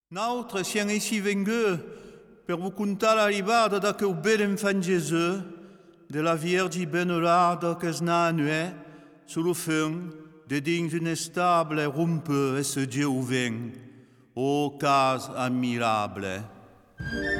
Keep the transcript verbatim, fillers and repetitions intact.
Notre siamo ici venus per vous contar l'arrivada d'aquel bel enfant Jésus, de la Vierge benolada que es n'a nuet, sur le fond, de dins une stable rumpe et ce Dieu ouvert. Ô cas admirable!